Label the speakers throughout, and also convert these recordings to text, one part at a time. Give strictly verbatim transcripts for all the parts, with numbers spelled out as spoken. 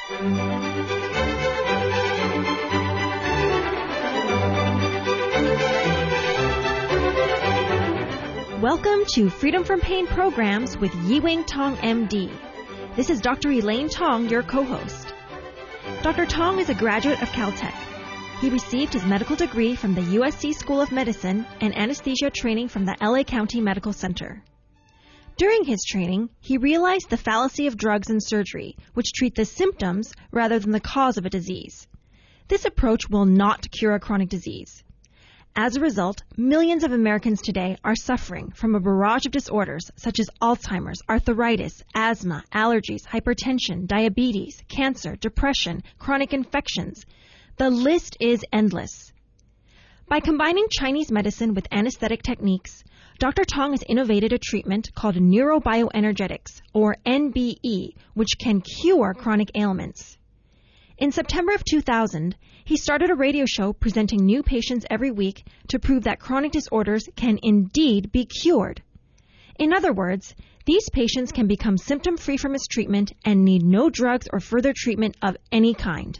Speaker 1: Welcome to Freedom from Pain Programs with Yi-Wing Tong, M D. This is Doctor Elaine Tong, your co-host. Doctor Tong is a graduate of Caltech. He received his medical degree from the U S C School of Medicine and anesthesia training from the L A County Medical Center. During his training, he realized the fallacy of drugs and surgery, which treat the symptoms rather than the cause of a disease. This approach will not cure a chronic disease. As a result, millions of Americans today are suffering from a barrage of disorders such as Alzheimer's, arthritis, asthma, allergies, hypertension, diabetes, cancer, depression, chronic infections. The list is endless. By combining Chinese medicine with anesthetic techniques, Doctor Tong has innovated a treatment called neurobioenergetics, or N B E, which can cure chronic ailments. In September of two thousand, he started a radio show presenting new patients every week to prove that chronic disorders can indeed be cured. In other words, these patients can become symptom-free from his treatment and need no drugs or further treatment of any kind.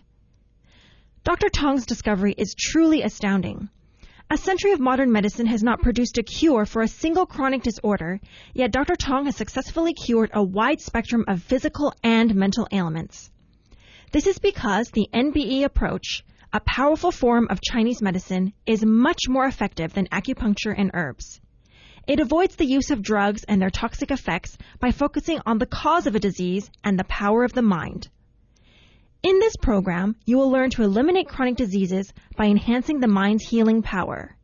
Speaker 1: Doctor Tong's discovery is truly astounding. A century of modern medicine has not produced a cure for a single chronic disorder, yet Doctor Tong has successfully cured a wide spectrum of physical and mental ailments. This is because the N B E approach, a powerful form of Chinese medicine, is much more effective than acupuncture and herbs. It avoids the use of drugs and their toxic effects by focusing on the cause of a disease and the power of the mind. In this program, you will learn to eliminate chronic diseases by enhancing the mind's healing power.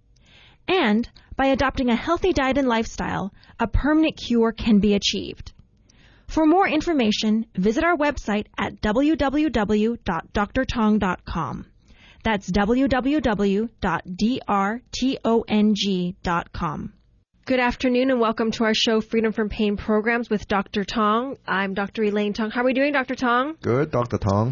Speaker 1: And by adopting a healthy diet and lifestyle, a permanent cure can be achieved. For more information, visit our website at w w w dot d r tong dot com. That's w w w dot d r tong dot com. Good afternoon and welcome to our show, Freedom from Pain Programs with Doctor Tong. I'm Doctor Elaine Tong. How are we doing, Doctor Tong?
Speaker 2: Good, Doctor Tong.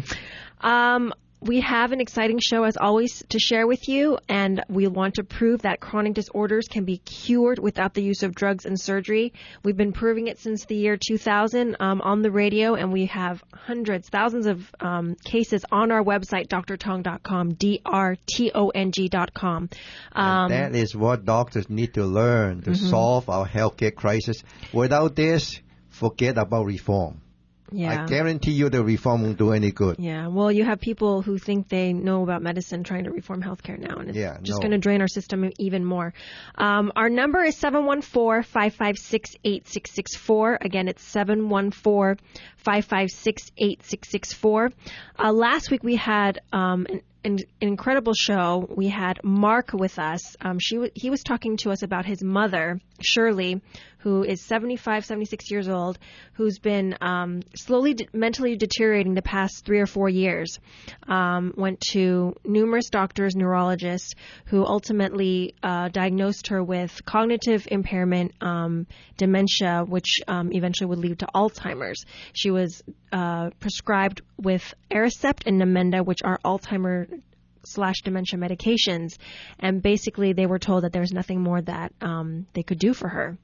Speaker 1: Um, we have an exciting show, as always, to share with you, and we want to prove that chronic disorders can be cured without the use of drugs and surgery. We've been proving it since the year two thousand um, on the radio, and we have hundreds, thousands of um, cases on our website, d r tong dot com, D R T O N G dot com.
Speaker 2: Um, that is what doctors need to learn to mm-hmm. solve our healthcare crisis. Without this, forget about reform.
Speaker 1: Yeah.
Speaker 2: I guarantee you the reform won't do any good.
Speaker 1: Yeah. Well, you have people who think they know about medicine trying to reform healthcare now, and it's
Speaker 2: yeah,
Speaker 1: just
Speaker 2: no.
Speaker 1: going to drain our system even more. Um, our number is seven one four, five five six, eight six six four. Again, it's seven one four, five five six, eight six six four. Uh, last week we had um, an, an incredible show. We had Mark with us. Um, she w- he was talking to us about his mother, Shirley, who is seventy-five, seventy-six years old, who's been um, slowly de- mentally deteriorating the past three or four years. Um, went to numerous doctors, neurologists, who ultimately uh, diagnosed her with cognitive impairment, um, dementia, which um, eventually would lead to Alzheimer's. She was uh, prescribed with Aricept and Namenda, which are Alzheimer's slash dementia medications, and basically they were told that there was nothing more that um, they could do for her.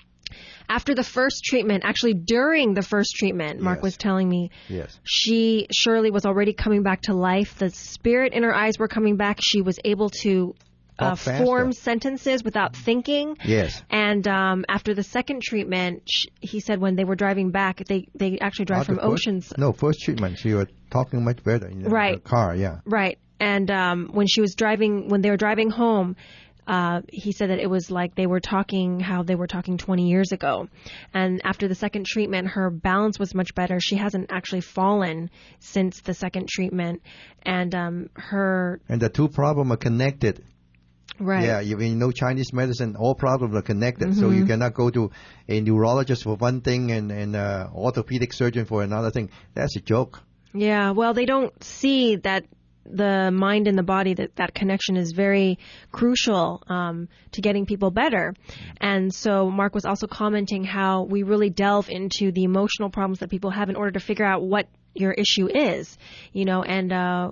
Speaker 1: After the first treatment, actually during the first treatment, Mark
Speaker 2: yes.
Speaker 1: was telling me,
Speaker 2: yes.
Speaker 1: she, Shirley, was already coming back to life. The spirit in her eyes were coming back. She was able to uh, form sentences without thinking.
Speaker 2: Yes.
Speaker 1: And um, after the second treatment, sh- he said when they were driving back, they, they actually drive
Speaker 2: Not
Speaker 1: from
Speaker 2: first,
Speaker 1: Oceans.
Speaker 2: No, first treatment, she was talking much better in the,
Speaker 1: right.
Speaker 2: the car, yeah.
Speaker 1: Right. And um, when she was driving, when they were driving home, Uh, he said that it was like they were talking how they were talking twenty years ago. And after the second treatment, her balance was much better. She hasn't actually fallen since the second treatment. And um, her...
Speaker 2: And the two problems are connected.
Speaker 1: Right.
Speaker 2: Yeah, you, you know Chinese medicine, all problems are connected.
Speaker 1: Mm-hmm.
Speaker 2: So you cannot go to a neurologist for one thing and an uh, orthopedic surgeon for another thing. That's a joke.
Speaker 1: Yeah, well, they don't see that the mind and the body, that that connection is very crucial um, to getting people better. And so Mark was also commenting how we really delve into the emotional problems that people have in order to figure out what your issue is, you know, and uh,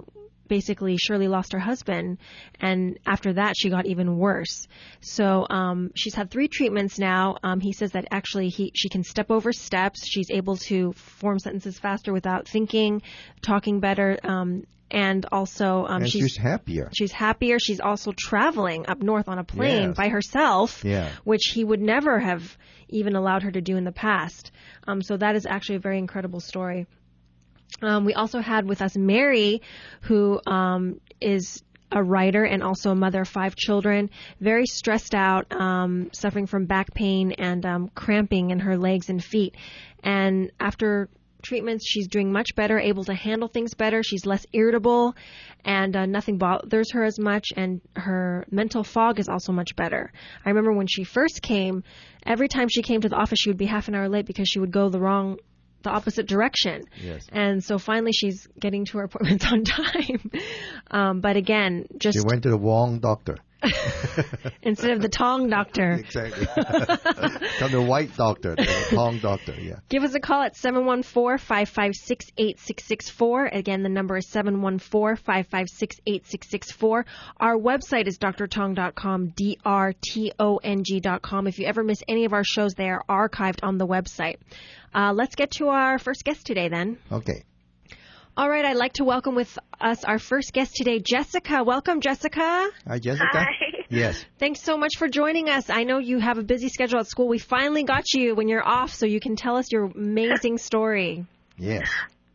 Speaker 1: basically Shirley lost her husband, and after that she got even worse. So um, she's had three treatments now. Um, he says that actually he she can step over steps. She's able to form sentences faster without thinking, talking better, um, and also um,
Speaker 2: and
Speaker 1: she's,
Speaker 2: she's happier.
Speaker 1: She's happier. She's also traveling up north on a plane
Speaker 2: yes.
Speaker 1: by herself,
Speaker 2: yeah.
Speaker 1: which he would never have even allowed her to do in the past. Um, so that is actually a very incredible story. Um, we also had with us Mary, who um, is a writer and also a mother of five children, very stressed out, um, suffering from back pain and um, cramping in her legs and feet. And after treatments, she's doing much better, able to handle things better. She's less irritable, and uh, nothing bothers her as much, and her mental fog is also much better. I remember when she first came, every time she came to the office, she would be half an hour late because she would go the wrong the opposite direction.
Speaker 2: Yes.
Speaker 1: And so finally she's getting to her appointments on time. Um, but again, just...
Speaker 2: She went to the wrong doctor.
Speaker 1: Instead of the Tong doctor.
Speaker 2: Exactly. Come the white doctor, the Tong doctor, yeah.
Speaker 1: Give us a call at seven one four, five five six, eight six six four. Again, the number is seven one four, five five six, eight six six four. Our website is d r tong dot com, D R T O N G dot com. If you ever miss any of our shows, they are archived on the website. Uh, let's get to our first guest today then.
Speaker 2: Okay.
Speaker 1: All right, I'd like to welcome with us our first guest today, Jessica. Welcome, Jessica.
Speaker 2: Hi, Jessica.
Speaker 3: Hi.
Speaker 2: Yes.
Speaker 1: Thanks so much for joining us. I know you have a busy schedule at school. We finally got you when you're off so you can tell us your amazing story.
Speaker 2: Yes.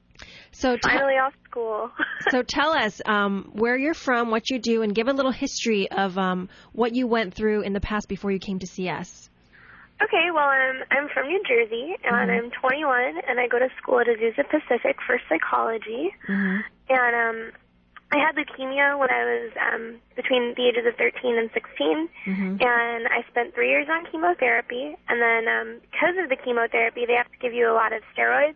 Speaker 1: So t-
Speaker 3: Finally off school.
Speaker 1: So tell us um, where you're from, what you do, and give a little history of um, what you went through in the past before you came to see us.
Speaker 3: Okay, well, I'm, I'm from New Jersey, and mm-hmm. I'm twenty-one, and I go to school at Azusa Pacific for psychology. Mm-hmm. And um, I had leukemia when I was um, between the ages of thirteen and sixteen, mm-hmm. and I spent three years on chemotherapy. And then um, because of the chemotherapy, they have to give you a lot of steroids.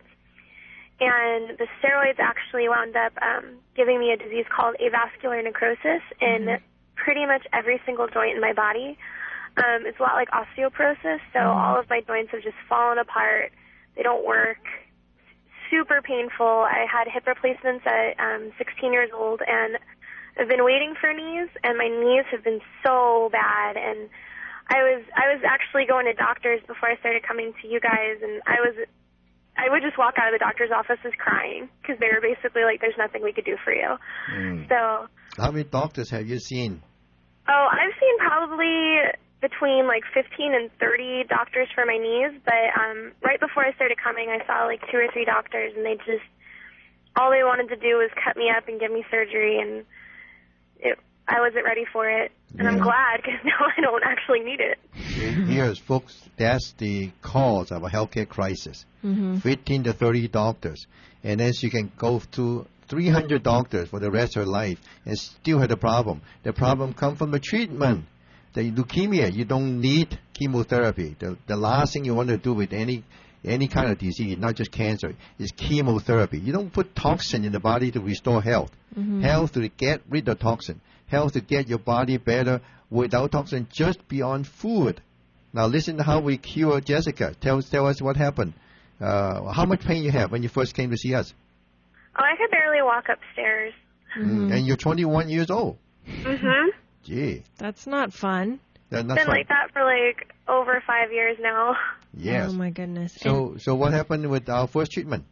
Speaker 3: And the steroids actually wound up um, giving me a disease called avascular necrosis in mm-hmm. pretty much every single joint in my body. Um, it's a lot like osteoporosis, so mm. all of my joints have just fallen apart. They don't work. Super painful. I had hip replacements at um, sixteen years old, and I've been waiting for knees, and my knees have been so bad. And I was I was actually going to doctors before I started coming to you guys, and I was I would just walk out of the doctor's offices crying because they were basically like, "There's nothing we could do for you." Mm. So,
Speaker 2: how many doctors have you seen?
Speaker 3: Oh, I've seen probably between like fifteen and thirty doctors for my knees, but um, right before I started coming, I saw like two or three doctors, and they just, all they wanted to do was cut me up and give me surgery, and it, I wasn't ready for it. And yeah. I'm glad, because now I don't actually need it.
Speaker 2: Here's, folks, that's the cause of a healthcare crisis. Mm-hmm. fifteen to thirty doctors. And then you can go to three hundred doctors for the rest of her life and still have the problem. The problem comes from the treatment. The leukemia, you don't need chemotherapy. The, the last thing you want to do with any any kind of disease, not just cancer, is chemotherapy. You don't put toxin in the body to restore health. Mm-hmm. Health to get rid of toxin. Health to get your body better without toxin, just beyond food. Now listen to how we cure Jessica. Tell, tell us what happened. Uh, how much pain you have when you first came to see us?
Speaker 3: Oh, I could barely walk upstairs.
Speaker 2: Mm-hmm. And you're twenty-one years old.
Speaker 3: Mm-hmm.
Speaker 2: Gee.
Speaker 1: That's not fun.
Speaker 2: That's
Speaker 3: not been fun. Like that for like over five years now.
Speaker 2: Yes.
Speaker 1: Oh my goodness.
Speaker 2: So,
Speaker 1: and
Speaker 2: so what happened with our first treatment?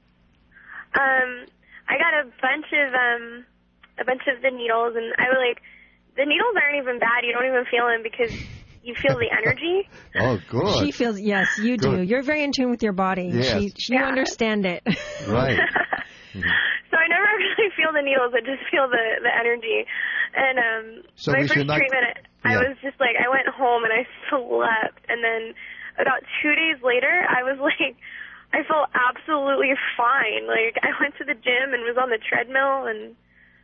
Speaker 3: Um, I got a bunch of um, a bunch of the needles, and I was like, the needles aren't even bad. You don't even feel them because you feel the energy.
Speaker 2: Oh, good.
Speaker 1: She feels, yes, you
Speaker 2: good.
Speaker 1: do. You're very in tune with your body.
Speaker 2: Yes.
Speaker 1: She, she, you
Speaker 3: yeah.
Speaker 1: understand it.
Speaker 2: Right.
Speaker 3: Mm-hmm. So I never actually feel the needles. I just feel the, the energy. And um,
Speaker 2: so
Speaker 3: my first
Speaker 2: not,
Speaker 3: treatment, I
Speaker 2: yeah.
Speaker 3: was just like, I went home and I slept. And then about two days later, I was like, I felt absolutely fine. Like, I went to the gym and was on the treadmill. and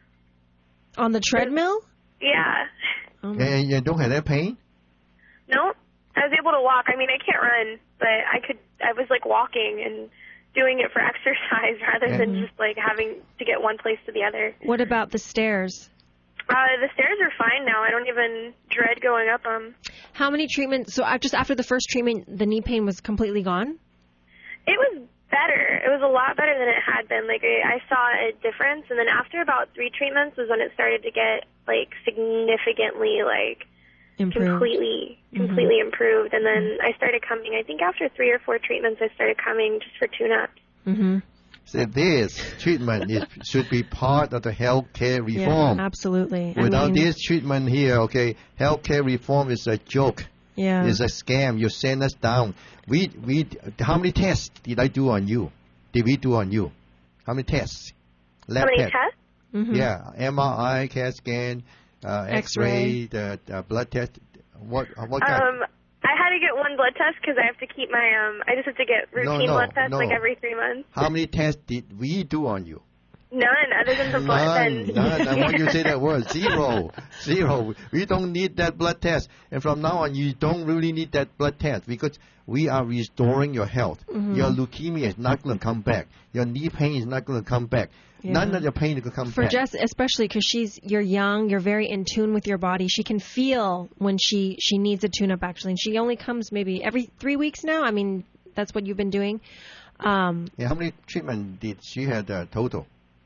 Speaker 1: On the treadmill?
Speaker 3: Yeah.
Speaker 2: Oh and you don't have that pain?
Speaker 3: No. I was able to walk. I mean, I can't run, but I could. I was, like, walking and doing it for exercise rather mm-hmm. than just, like, having to get one place to the other.
Speaker 1: What about the stairs?
Speaker 3: Uh, the stairs are fine now. I don't even dread going up them.
Speaker 1: How many treatments? So just after the first treatment, the knee pain was completely gone?
Speaker 3: It was better. It was a lot better than it had been. Like, I, I saw a difference, and then after about three treatments was when it started to get, like, significantly, like, improved. completely, completely mm-hmm. improved. And then I started coming, I think after three or four treatments, I started coming just for tune-ups.
Speaker 1: Mm-hmm.
Speaker 2: So this treatment is, should be part of the healthcare reform.
Speaker 1: Yeah, absolutely.
Speaker 2: Without
Speaker 1: I mean,
Speaker 2: this treatment here, okay, healthcare reform is a joke.
Speaker 1: Yeah.
Speaker 2: It's a scam. You send us down. We, we, how many tests did I do on you? Did we do on you? How many tests?
Speaker 3: Lab how many test. tests?
Speaker 1: Mm-hmm.
Speaker 2: Yeah, M R I, C A T scan, uh, X-ray, the, the blood test. What, what kind?
Speaker 3: Um, I had to get one blood test because I have to keep my, um, I just have to get routine
Speaker 2: no, no,
Speaker 3: blood tests
Speaker 2: no.
Speaker 3: like every three months.
Speaker 2: How many tests did we do on you?
Speaker 3: None, other than the blood.
Speaker 2: None, none. I want you to say that word. Zero. Zero. We don't need that blood test. And from now on, you don't really need that blood test because we are restoring your health. Mm-hmm. Your leukemia is not going to come back. Your knee pain is not going to come back. Yeah. None of your pain is going to come
Speaker 1: For
Speaker 2: back.
Speaker 1: For Jess, especially because she's, you're young, you're very in tune with your body. She can feel when she, she needs a tune-up, actually. And she only comes maybe every three weeks now. I mean, that's what you've been doing. Um,
Speaker 2: yeah, how many treatments did she have uh, total?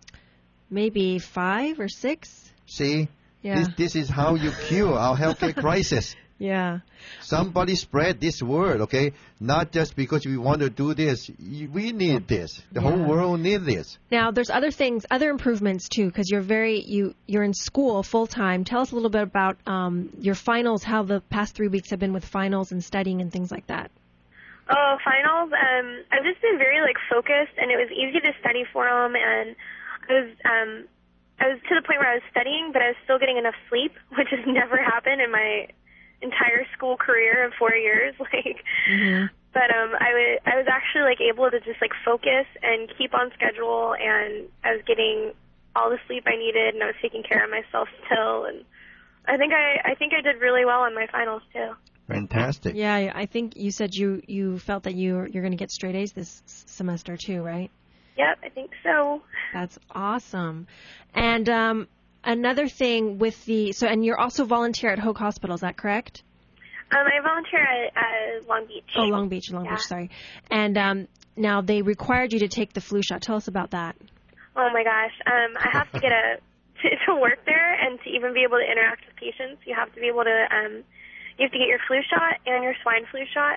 Speaker 1: Maybe five or six.
Speaker 2: See?
Speaker 1: Yeah.
Speaker 2: This, this is how you cure our healthcare crisis.
Speaker 1: Yeah.
Speaker 2: Somebody spread this word, okay? Not just because we want to do this. We need this. The yeah. whole world needs this.
Speaker 1: Now, there's other things, other improvements, too, because you're very, you, you're in school full-time. Tell us a little bit about um, your finals, how the past three weeks have been with finals and studying and things like that.
Speaker 3: Oh, finals? Um, I've just been very, like, focused, and it was easy to study for them, and I was um, I was to the point where I was studying, but I was still getting enough sleep, which has never happened in my entire school career of four years. Like, mm-hmm. but um, I was I was actually like able to just like focus and keep on schedule, and I was getting all the sleep I needed, and I was taking care of myself still, and I think I I think I did really well on my finals too.
Speaker 2: Fantastic.
Speaker 1: Yeah, I think you said you you felt that you you're going to get straight A's this semester too, right?
Speaker 3: Yep, I think so.
Speaker 1: That's awesome. And um, another thing with the, so, and you're also volunteer at Hoag Hospital, is that correct?
Speaker 3: Um, I volunteer at uh, Long Beach.
Speaker 1: Oh, Long Beach, Long
Speaker 3: yeah.
Speaker 1: Beach, sorry. And um, now they required you to take the flu shot. Tell us about that.
Speaker 3: Oh my gosh. Um, I have to get a, to, to work there and to even be able to interact with patients, you have to be able to, um, you have to get your flu shot and your swine flu shot.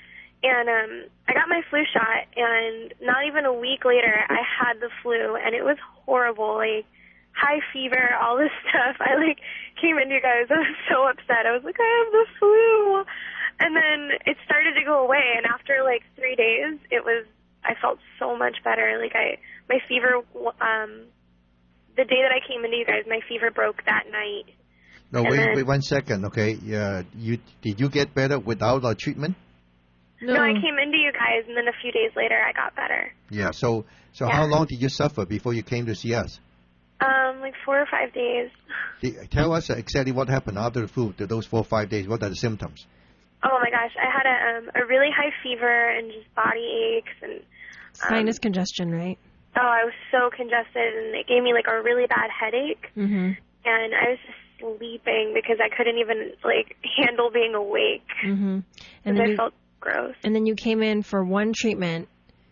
Speaker 3: And um, I got my flu shot, and not even a week later, I had the flu, and it was horrible, like high fever, all this stuff. I like came into you guys, I was so upset. I was like, I have the flu. And then it started to go away, and after like three days, it was, I felt so much better. Like I, my fever, um, the day that I came into you guys, my fever broke that night.
Speaker 2: No, wait, then, wait one second, okay? Uh, you did you get better without our treatment?
Speaker 3: No. no, I came into you guys, and then a few days later, I got better.
Speaker 2: Yeah. So, so yeah. How long did you suffer before you came to see us?
Speaker 3: Um, like four or five days.
Speaker 2: Tell us exactly what happened after the flu. Those four or five days. What are the symptoms?
Speaker 3: Oh my gosh, I had a um, a really high fever and just body aches and
Speaker 1: um, sinus congestion, right?
Speaker 3: Oh, I was so congested, and it gave me like a really bad headache.
Speaker 1: Mm-hmm.
Speaker 3: And I was just sleeping because I couldn't even like handle being awake.
Speaker 1: Mm-hmm. And then
Speaker 3: I
Speaker 1: you,
Speaker 3: felt gross.
Speaker 1: And then you came in for one treatment,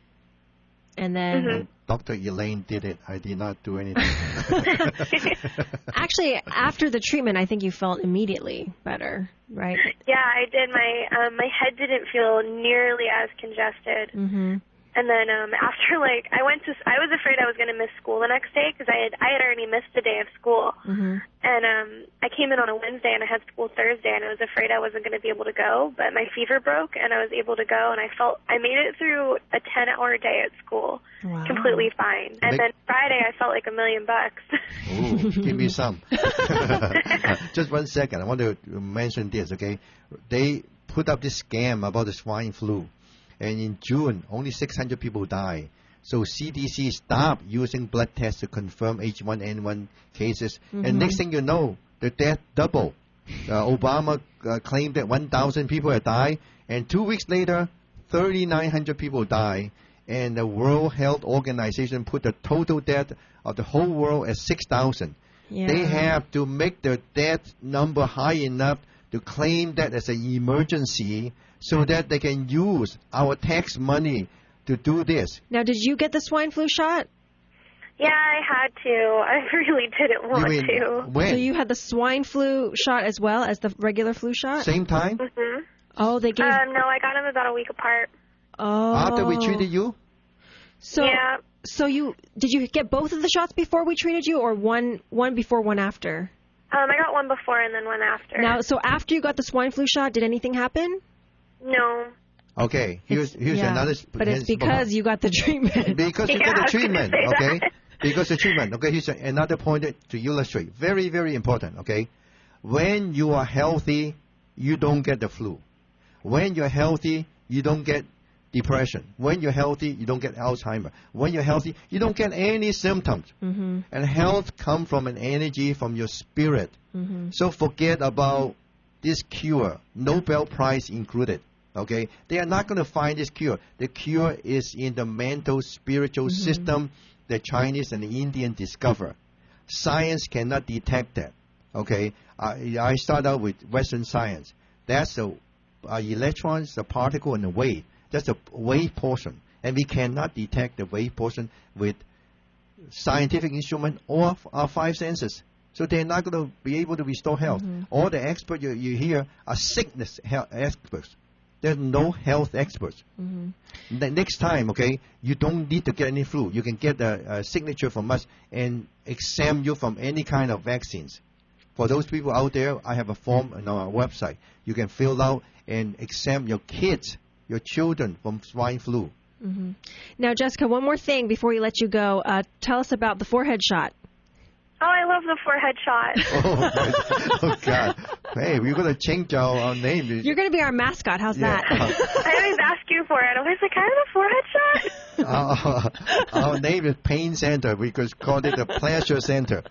Speaker 1: and then
Speaker 3: mm-hmm.
Speaker 2: Doctor Elaine did it. I did not do anything.
Speaker 1: Actually, after the treatment, I think you felt immediately better, right?
Speaker 3: Yeah, I did. My um, my head didn't feel nearly as congested.
Speaker 1: Mm-hmm.
Speaker 3: And then um, after, like, I went to, I was afraid I was going to miss school the next day because I had, I had already missed a day of school.
Speaker 1: Mm-hmm.
Speaker 3: And um, I came in on a Wednesday and I had school Thursday, and I was afraid I wasn't going to be able to go. But my fever broke and I was able to go, and I felt, I made it through a ten-hour day at school
Speaker 1: wow.
Speaker 3: completely fine. And then Friday I felt like a million bucks.
Speaker 2: Ooh, give me some. Just one second. I want to mention this, okay? They put up this scam about the swine flu. And in June, only six hundred people died. So C D C stopped using blood tests to confirm H one N one cases. Mm-hmm. And next thing you know, the death doubled. Uh, Obama uh, claimed that one thousand people had died. And two weeks later, three thousand nine hundred people died. And the World Health Organization put the total death of the whole world at six thousand.
Speaker 1: Yeah.
Speaker 2: They have to make the death number high enough to claim that as an emergency, so that they can use our tax money to do this.
Speaker 1: Now, did you get the swine flu shot?
Speaker 3: Yeah, I had to. I really didn't want
Speaker 2: you mean,
Speaker 3: to.
Speaker 2: When?
Speaker 1: So you had the swine flu shot as well as the regular flu shot?
Speaker 2: Same time?
Speaker 3: Mm-hmm.
Speaker 1: Oh, they gave...
Speaker 3: Um, no, I got them about a week apart.
Speaker 1: Oh.
Speaker 2: After we treated you?
Speaker 1: So,
Speaker 3: yeah.
Speaker 1: So you did you get both of the shots before we treated you, or one one before, one after?
Speaker 3: Um, I got one before and then one after.
Speaker 1: Now, so after you got the swine flu shot, did anything happen?
Speaker 3: No.
Speaker 2: Okay, here's
Speaker 1: It's,
Speaker 2: here's
Speaker 1: yeah,
Speaker 2: another.
Speaker 1: But it's because you got the treatment.
Speaker 2: Because you
Speaker 3: Yeah,
Speaker 2: got
Speaker 3: I
Speaker 2: the
Speaker 3: was gonna
Speaker 2: treatment,
Speaker 3: say
Speaker 2: okay?
Speaker 3: that.
Speaker 2: Because the treatment, okay? Here's another point to illustrate. Very, very important, okay? When you are healthy, you don't get the flu. When you're healthy, you don't get depression. When you're healthy, you don't get Alzheimer. When you're healthy, you don't get any symptoms.
Speaker 1: Mm-hmm.
Speaker 2: And health comes from an energy from your spirit.
Speaker 1: Mm-hmm.
Speaker 2: So forget about this cure, Nobel Prize included. Okay, they are not going to find this cure. The cure is in the mental, spiritual
Speaker 1: Mm-hmm.
Speaker 2: system the Chinese and the Indian discover. Science cannot detect that. Okay, I, I start out with Western science. That's the uh, electrons, the particle, and the wave. That's the wave portion, and we cannot detect the wave portion with scientific instrument or our five senses. So they're not going to be able to restore health.
Speaker 1: Mm-hmm.
Speaker 2: All the experts you, you hear are sickness health experts. There's no health experts.
Speaker 1: Mm-hmm.
Speaker 2: The next time, okay, you don't need to get any flu. You can get a, a signature from us and exempt you from any kind of vaccines. For those people out there, I have a form on our website. You can fill out and exempt your kids, your children from swine flu.
Speaker 1: Mm-hmm. Now, Jessica, one more thing before we let you go. Uh, tell us about the forehead shot.
Speaker 3: Oh, I love the forehead shot.
Speaker 2: Oh, my, oh God. Hey, we're going to change our, our name.
Speaker 1: You're going to be our mascot. How's
Speaker 2: Yeah.
Speaker 1: that?
Speaker 3: I always ask you for it. I'm always like, can I have a forehead shot?
Speaker 2: our, our name is Pain Center because called it the Pleasure Center.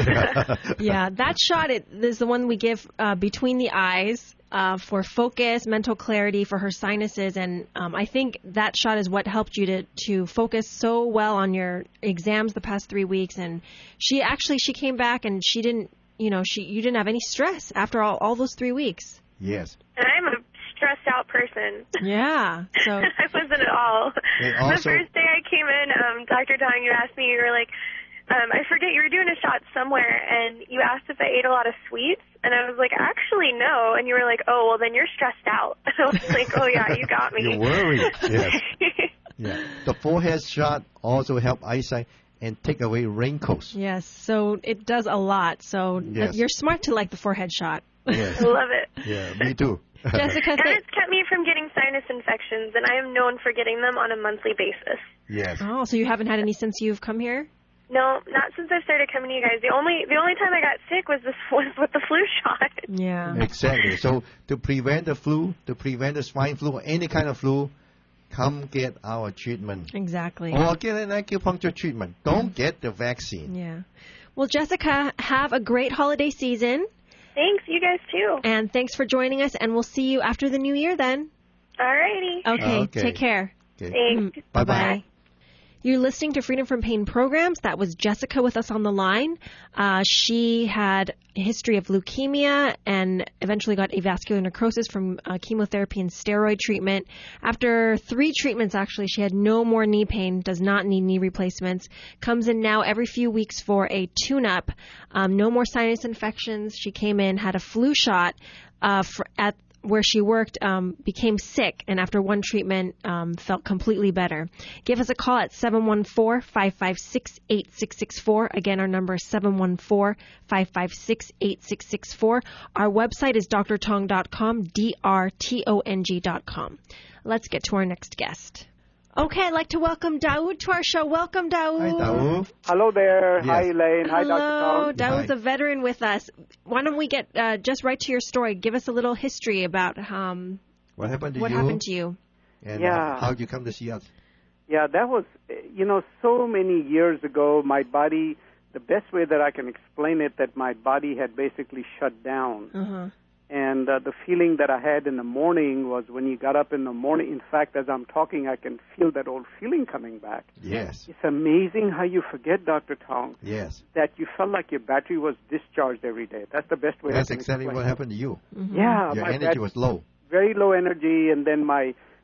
Speaker 1: Yeah, that shot it, is the one we give uh, between the eyes uh, for focus, mental clarity, for her sinuses. And um, I think that shot is what helped you to, to focus so well on your exams the past three weeks. And she actually, she came back and she didn't, you know, she you didn't have any stress after all, all those three weeks.
Speaker 2: Yes.
Speaker 3: And I'm a stressed out person.
Speaker 1: Yeah. So
Speaker 3: I wasn't at all.
Speaker 2: And also-
Speaker 3: The first day I came in, um, Doctor Tong, you asked me, you were like, um, I forget, you were doing a shot somewhere, and you asked if I ate a lot of sweets, and I was like, actually, no. And you were like, oh, well, then you're stressed out. I was like, oh, yeah, you got me.
Speaker 2: You're worried. Yes. Yeah. The forehead shot also help eyesight and take away wrinkles.
Speaker 1: yes, so it does a lot. So
Speaker 2: Yes.
Speaker 1: you're smart to like the forehead shot.
Speaker 2: Yes.
Speaker 3: I love it.
Speaker 2: Yeah, me too.
Speaker 1: Jessica,
Speaker 3: And
Speaker 1: th-
Speaker 3: it's kept me from getting sinus infections, and I am known for getting them on a monthly basis.
Speaker 2: Yes.
Speaker 1: oh, so you haven't had any since you've come here?
Speaker 3: No, not since I started coming to you guys. The only the only time I got sick was this was with the flu shot.
Speaker 1: Yeah.
Speaker 2: Exactly. So to prevent the flu, to prevent the swine flu, or any kind of flu, come get our treatment.
Speaker 1: Exactly.
Speaker 2: Or get an acupuncture treatment. Don't get the vaccine.
Speaker 1: Yeah. Well, Jessica, have a great holiday season.
Speaker 3: Thanks, you guys too.
Speaker 1: And thanks for joining us. And we'll see you after the new year then.
Speaker 3: Alrighty.
Speaker 1: Okay.
Speaker 2: Okay.
Speaker 1: Take care.
Speaker 2: Okay.
Speaker 3: Thanks.
Speaker 2: Bye-bye.
Speaker 1: Bye-bye. You're listening to Freedom from Pain programs. That was Jessica with us on the line. Uh, she had a history of leukemia and eventually got avascular necrosis from uh, chemotherapy and steroid treatment. After three treatments, actually, she had no more knee pain, does not need knee replacements, comes in now every few weeks for a tune-up. Um, no more sinus infections. She came in, had a flu shot uh, for, at where she worked, um, became sick, and after one treatment, um, felt completely better. Give us a call at seven one four, five five six, eight six six four. Again, our number is seven one four, five five six, eight six six four. Our website is d r tong dot com, D R T O N G dot com. Let's get to our next guest. Okay, I'd like to welcome Daoud to our show. Welcome, Daoud.
Speaker 2: Hi, Daoud.
Speaker 4: Hello there.
Speaker 2: Yes.
Speaker 4: Hi, Elaine. Hi,
Speaker 1: Hello,
Speaker 4: Doctor Tong.
Speaker 1: Daoud's
Speaker 2: Hi.
Speaker 1: a veteran with us. Why don't we get uh, just right to your story? Give us a little history about um,
Speaker 2: What happened to
Speaker 1: what
Speaker 2: you?
Speaker 1: happened to you.
Speaker 2: And
Speaker 4: Yeah.
Speaker 2: uh, how did you come to see us?
Speaker 4: Yeah, that was, you know, so many years ago, my body, the best way that I can explain it, that my body had basically shut down.
Speaker 1: Uh-huh.
Speaker 4: And uh, the feeling that I had in the morning was when you got up in the morning, in fact, as I'm talking, I can feel that old feeling coming back.
Speaker 2: Yes.
Speaker 4: It's amazing how you forget, Doctor Tong,
Speaker 2: Yes.
Speaker 4: that you felt like your battery was discharged every day. That's the best way
Speaker 2: That's
Speaker 4: I can
Speaker 2: exactly
Speaker 4: explain
Speaker 2: what
Speaker 4: it.
Speaker 2: happened to you.
Speaker 1: Mm-hmm.
Speaker 4: Yeah.
Speaker 2: Your
Speaker 4: my
Speaker 2: energy
Speaker 4: bat-
Speaker 2: was low.
Speaker 4: very low energy, and then my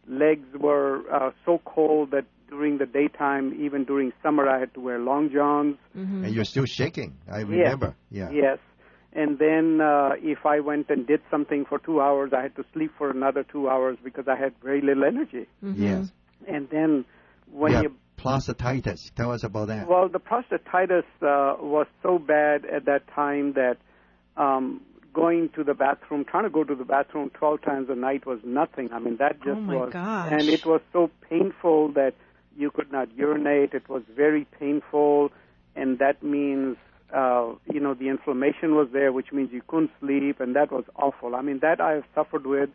Speaker 4: legs were uh, so cold that during the daytime, even during summer, I had to wear long johns.
Speaker 2: Mm-hmm. And you're still shaking, I remember.
Speaker 4: Yes. Yeah. Yes. And then uh, if I went and did something for two hours, I had to sleep for another two hours because I had very little energy.
Speaker 2: Mm-hmm. Yes.
Speaker 4: And then when
Speaker 2: yeah,
Speaker 4: you...
Speaker 2: prostatitis. Tell us about that.
Speaker 4: Well, the prostatitis uh, was so bad at that time that um, going to the bathroom, trying to go to the bathroom twelve times a night was nothing. I mean, that just
Speaker 1: oh my
Speaker 4: was...
Speaker 1: gosh.
Speaker 4: And it was so painful that you could not urinate. It was very painful, and that means... Uh, you know, the inflammation was there, which means you couldn't sleep, and that was awful. I mean, that I have suffered with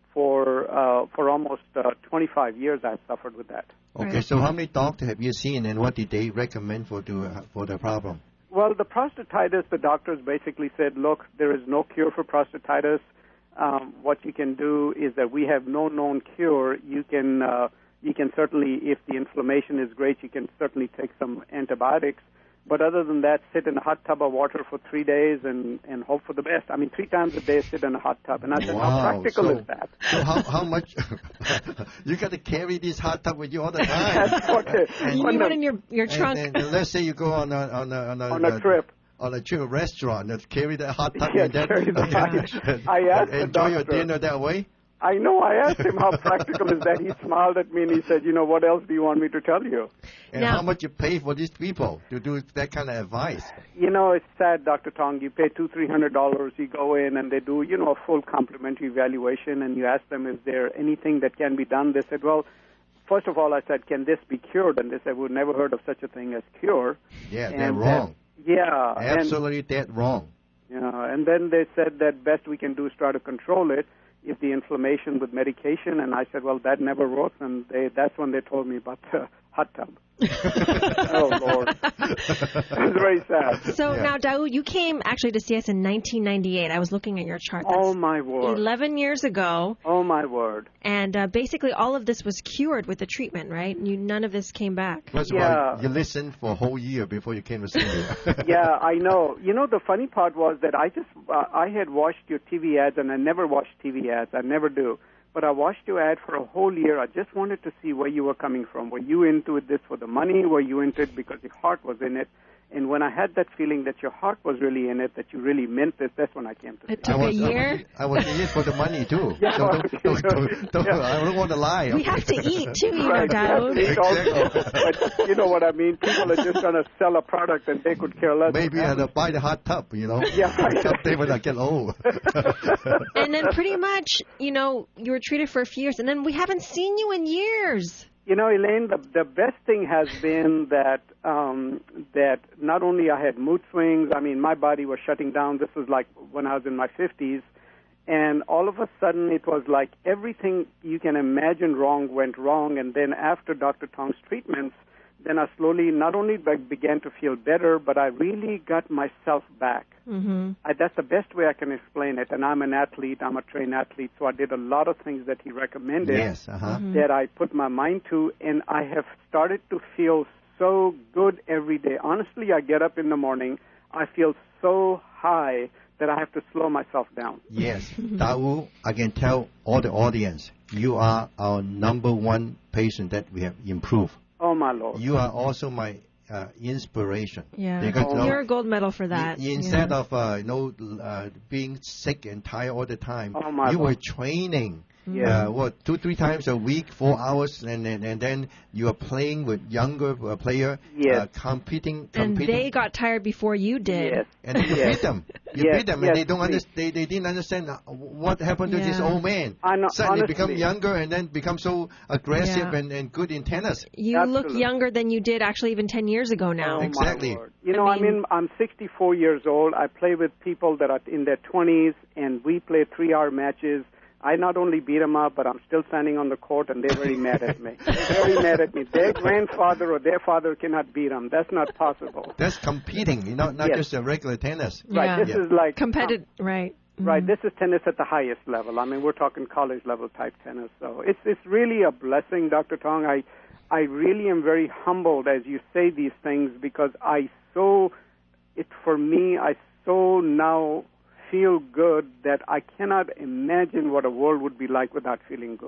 Speaker 4: for uh, for almost uh, twenty-five years. I've suffered with that.
Speaker 2: Okay, so how many doctors have you seen, and what did they recommend for the uh, for the problem?
Speaker 4: Well, the prostatitis, the doctors basically said, look, there is no cure for prostatitis. Um, what you can do is that we have no known cure. You can uh, you can certainly, if the inflammation is great, you can certainly take some antibiotics. But other than that, sit in a hot tub of water for three days and, and hope for the best. I mean, three times a day, sit in a hot tub. And I said,
Speaker 2: wow.
Speaker 4: how practical
Speaker 2: so,
Speaker 4: is that?
Speaker 2: So how, how much... you got to carry this hot tub with you all the time.
Speaker 4: That's what it,
Speaker 1: you need one in your, your trunk.
Speaker 2: And, and let's say you go on a, on a, on a,
Speaker 4: on a trip.
Speaker 2: On a trip, a restaurant, and carry the hot tub
Speaker 4: yeah,
Speaker 2: and then
Speaker 4: carry the
Speaker 2: okay.
Speaker 4: I asked the
Speaker 2: enjoy
Speaker 4: doctor,
Speaker 2: your dinner that way?
Speaker 4: I know. I asked him how practical is that. He smiled at me and he said, you know, what else do you want me to tell you?
Speaker 2: And
Speaker 1: now,
Speaker 2: how much you pay for these people to do that kind of advice?
Speaker 4: You know, it's sad, Doctor Tong. You pay two, three hundred dollars. You go in and they do, you know, a full complimentary evaluation, and you ask them, is there anything that can be done? They said, well, first of all, I said, can this be cured? And they said, we've never heard of such a thing as cure.
Speaker 2: Yeah,
Speaker 4: and
Speaker 2: they're wrong.
Speaker 4: That, yeah.
Speaker 2: Absolutely dead wrong.
Speaker 4: Yeah, and then they said that best we can do is try to control it. If the inflammation with medication, and I said, well, that never works, and they, that's when they told me about the hot tub. Oh, Lord. It's very sad.
Speaker 1: So
Speaker 2: yeah.
Speaker 1: now, Daoud, you came actually to see us in nineteen ninety-eight. I was looking at your chart. That's
Speaker 4: oh, my word.
Speaker 1: eleven years ago.
Speaker 4: Oh, my word.
Speaker 1: And uh, basically all of this was cured with the treatment, right? You, none of this came back.
Speaker 2: First
Speaker 4: yeah.
Speaker 2: of all, you listened for a whole year before you came to see me.
Speaker 4: Yeah, I know. You know, the funny part was that I just, uh, I had watched your T V ads, and I never watched T V ads. I never do. But I watched your ad for a whole year. I just wanted to see where you were coming from. Were you into this for the money? Were you into it because your heart was in it? And when I had that feeling that your heart was really in it, that you really meant this, that's when I came to see
Speaker 1: it. It took
Speaker 2: was,
Speaker 1: a year?
Speaker 2: I was, I was in it for the money, too.
Speaker 4: Yeah,
Speaker 2: so don't, don't, don't, don't, yeah. I don't want to lie.
Speaker 1: We have to eat, too, you
Speaker 4: right,
Speaker 1: know, Daoud.
Speaker 2: Exactly.
Speaker 4: But you know what I mean? People are just going to sell a product and they could care less.
Speaker 2: Maybe I had to buy the hot tub, you know.
Speaker 4: Yeah.
Speaker 2: Someday when I get old.
Speaker 1: And then pretty much, you know, you were treated for a few years, and then we haven't seen you in years.
Speaker 4: You know, Elaine, the, the best thing has been that um, that not only I had mood swings, I mean, my body was shutting down. This was like when I was in my fifties. And all of a sudden, it was like everything you can imagine wrong went wrong. And then after Doctor Tong's treatments, then I slowly not only began to feel better, but I really got myself back.
Speaker 1: Mm-hmm.
Speaker 4: I, that's the best way I can explain it. And I'm an athlete. I'm a trained athlete. So I did a lot of things that he recommended
Speaker 2: yes, uh-huh.
Speaker 1: mm-hmm.
Speaker 4: that I put my mind to. And I have started to feel so good every day. Honestly, I get up in the morning. I feel so high that I have to slow myself down.
Speaker 2: Yes. Daoud, I can tell all the audience, you are our number one patient that we have improved.
Speaker 4: Oh, my Lord.
Speaker 2: You are also my uh, inspiration.
Speaker 1: Yeah.
Speaker 2: Because,
Speaker 1: Oh,
Speaker 2: you know,
Speaker 1: you're a gold medal for that.
Speaker 2: y- instead
Speaker 1: yeah.
Speaker 2: of uh, you know uh, being sick and tired all the time,
Speaker 4: Oh, my
Speaker 2: you
Speaker 4: Lord.
Speaker 2: were training.
Speaker 4: Yeah.
Speaker 2: Uh, what two three times a week, four hours, and and, and then you are playing with younger uh, player,
Speaker 4: Yes.
Speaker 2: uh, competing,
Speaker 1: And
Speaker 2: competing,
Speaker 1: they got tired before you did.
Speaker 4: Yes.
Speaker 2: and you
Speaker 4: Yes.
Speaker 2: beat them. You
Speaker 4: Yes,
Speaker 2: beat them,
Speaker 4: yes,
Speaker 2: and they don't
Speaker 4: please.
Speaker 2: understand. They, they didn't understand uh, what happened to this
Speaker 1: Yeah.
Speaker 2: old man.
Speaker 4: I know,
Speaker 2: Suddenly
Speaker 4: honestly.
Speaker 2: become younger, and then become so aggressive
Speaker 1: Yeah.
Speaker 2: and, and good in tennis.
Speaker 1: You look
Speaker 4: Absolutely.
Speaker 1: younger than you did actually even ten years ago now.
Speaker 4: Oh, my
Speaker 2: Exactly.
Speaker 4: Lord. You
Speaker 1: I
Speaker 4: know, I
Speaker 1: mean-
Speaker 4: mean, I'm sixty-four years old. I play with people that are in their twenties, and we play three-hour matches. I not only beat them up, but I'm still standing on the court, and they're very mad at me. They're very mad at me. Their grandfather or their father cannot beat them. That's not possible.
Speaker 2: That's competing, you know, not
Speaker 4: Yes.
Speaker 2: just a regular tennis.
Speaker 1: Yeah.
Speaker 4: Right. This
Speaker 2: Yeah.
Speaker 4: is like
Speaker 1: Competitive, right.
Speaker 4: Right,
Speaker 1: Mhm.
Speaker 4: this is tennis at the highest level. I mean, we're talking college level type tennis. So it's it's really a blessing, Doctor Tong. I I really am very humbled as you say these things because I so it for me I so now feel good that I cannot imagine what a world would be like without feeling good.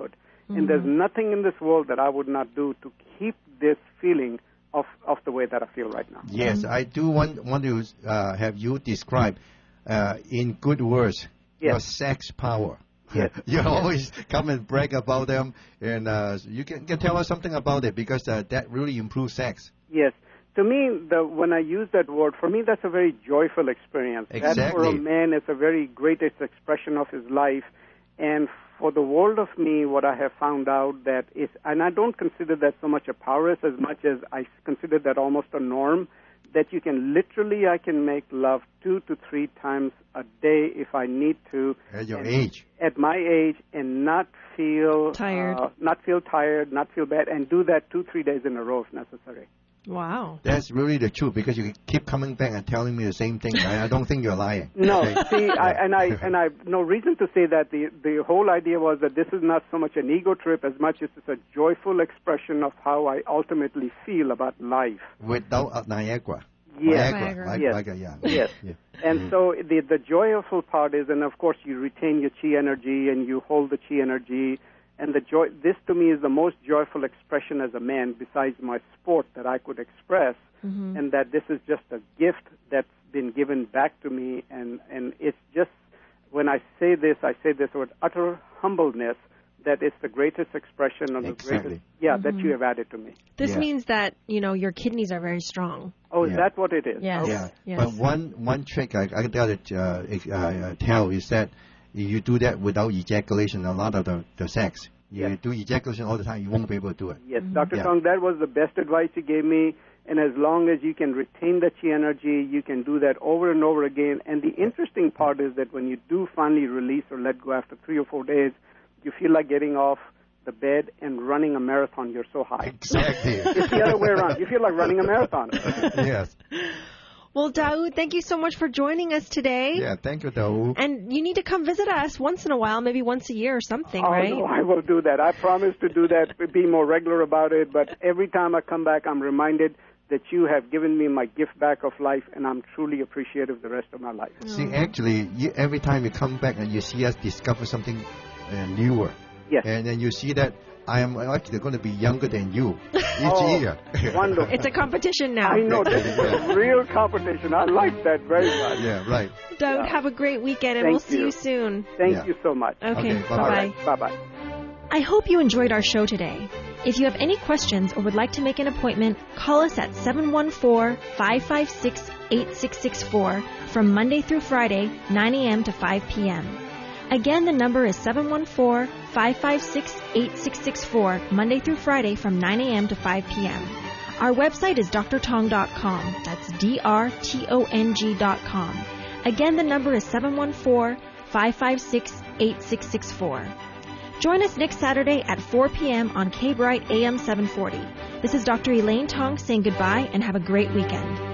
Speaker 4: Mm-hmm. And there's nothing in this world that I would not do to keep this feeling of, of the way that I feel right now.
Speaker 2: Yes, I do want, want to uh, have you describe uh, in good words
Speaker 4: yes.
Speaker 2: your sex power.
Speaker 4: Yes.
Speaker 2: You always come and brag about them, and uh, you can, can tell us something about it, because uh, that really improves sex.
Speaker 4: Yes. To me, the, when I use that word, for me that's a very joyful experience.
Speaker 2: Exactly.
Speaker 4: That for a man is a very greatest expression of his life. And for the world of me, what I have found out that is, and I don't consider that so much a prowess as much as I consider that almost a norm, that you can literally, I can make love two to three times a day if I need to.
Speaker 2: At your
Speaker 4: and,
Speaker 2: age.
Speaker 4: At my age, and not feel
Speaker 1: tired,
Speaker 4: uh, not feel tired, not feel bad, and do that two, three days in a row if necessary.
Speaker 1: Wow.
Speaker 2: That's really the truth, because you keep coming back and telling me the same thing. I, I don't think you're lying.
Speaker 4: No,
Speaker 2: okay?
Speaker 4: see, I, and I and I have no reason to say that. The the whole idea was that this is not so much an ego trip as much as it's a joyful expression of how I ultimately feel about life.
Speaker 2: Without uh, Niagara.
Speaker 4: Yes.
Speaker 2: Niagara. Niagara.
Speaker 4: Yes.
Speaker 2: Niagara, yeah.
Speaker 4: Yes.
Speaker 2: Yeah.
Speaker 4: And
Speaker 2: Mm.
Speaker 4: so the the joyful part is, and of course you retain your chi energy and you hold the chi energy. And the joy, this to me is the most joyful expression as a man besides my sport that I could express. Mm-hmm. And that this is just a gift that's been given back to me. And, and it's just, when I say this, I say this with utter humbleness, that it's the greatest expression of the
Speaker 2: exactly.
Speaker 4: greatest, yeah,
Speaker 1: mm-hmm.
Speaker 4: that you have added to me.
Speaker 1: This
Speaker 2: yeah.
Speaker 1: means that, you know, your kidneys are very strong.
Speaker 4: Oh,
Speaker 2: yeah.
Speaker 4: is that what it is?
Speaker 1: Yes.
Speaker 2: Yeah.
Speaker 1: Yes.
Speaker 2: But one, one trick I, I got to uh, uh, tell is that you do that without ejaculation a lot of the, the sex. You
Speaker 4: yes.
Speaker 2: do ejaculation all the time, you won't be able to do it.
Speaker 4: Yes,
Speaker 1: Mm-hmm.
Speaker 4: Doctor
Speaker 2: Yeah.
Speaker 4: Tong, that was the best advice you gave me. And as long as you can retain the chi energy, you can do that over and over again. And the interesting part is that when you do finally release or let go after three or four days, you feel like getting off the bed and running a marathon. You're so high.
Speaker 2: Exactly.
Speaker 4: It's the other way around. You feel like running a marathon.
Speaker 2: Yes.
Speaker 1: Well, Daoud, thank you so much for joining us today.
Speaker 2: Yeah, thank you, Daoud.
Speaker 1: And you need to come visit us once in a while, maybe once a year or something,
Speaker 4: oh,
Speaker 1: right?
Speaker 4: no, I will do that. I promise to do that, be more regular about it. But every time I come back, I'm reminded that you have given me my gift back of life, and I'm truly appreciative the rest of my life.
Speaker 2: See, actually, you, every time you come back and you see us discover something uh, newer,
Speaker 4: yes.
Speaker 2: and then you see that I am actually going to be younger than you each
Speaker 4: oh,
Speaker 2: year.
Speaker 4: Wonderful.
Speaker 1: It's a competition now.
Speaker 4: I know. This is a real competition. I like that very much.
Speaker 2: Yeah, right.
Speaker 1: Daoud,
Speaker 4: Yeah.
Speaker 1: have a great weekend, and
Speaker 4: Thank
Speaker 1: we'll see
Speaker 4: you.
Speaker 1: you soon.
Speaker 4: Thank
Speaker 2: Yeah.
Speaker 4: you so much.
Speaker 1: Okay,
Speaker 2: Okay, bye-bye.
Speaker 1: bye-bye.
Speaker 4: Bye-bye.
Speaker 1: I hope you enjoyed our show today. If you have any questions or would like to make an appointment, call us at seven one four, five five six, eight six six four from Monday through Friday, nine a.m. to five p.m. Again, the number is seven one four, five five six, eight six six four, Monday through Friday from nine a.m. to five p.m. Our website is d r tong dot com. That's D R T O N G dot com. Again, the number is seven one four, five five six, eight six six four. Join us next Saturday at four p.m. on K-Bright A M seven forty. This is Doctor Elaine Tong saying goodbye and have a great weekend.